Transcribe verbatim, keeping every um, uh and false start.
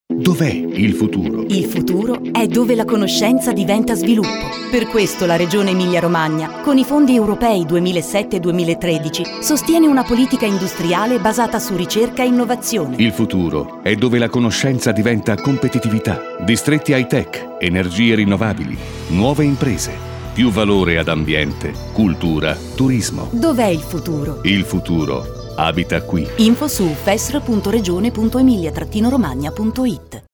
Dov'è il futuro? Il futuro è dove la conoscenza diventa sviluppo. Per questo la Regione Emilia-Romagna, con i fondi europei duemilasette duemilatredici, sostiene una politica industriale basata su ricerca e innovazione. Il futuro è dove la conoscenza diventa competitività. Distretti high-tech, energie rinnovabili, nuove imprese, più valore ad ambiente, cultura, turismo. Dov'è il futuro? Il futuro abita qui. Info su festro punto regione punto emilia romagna punto it.